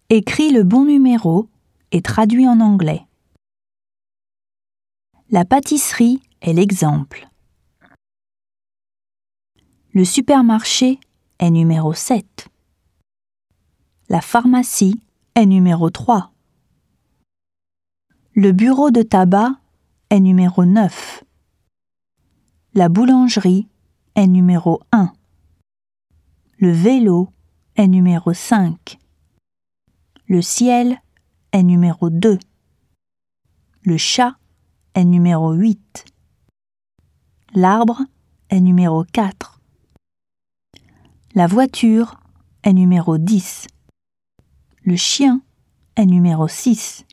Écris le bon numéro et traduis en anglais. La pâtisserie est l'exemple. Le supermarché est numéro 7. La pharmacie est numéro 3. Le bureau de tabac est numéro 9. La boulangerie est numéro 1. Le vélo est numéro 5. Le ciel est numéro 2. Le chat est numéro 8. L'arbre est numéro 4. La voiture est numéro 10. Le chien est numéro 6.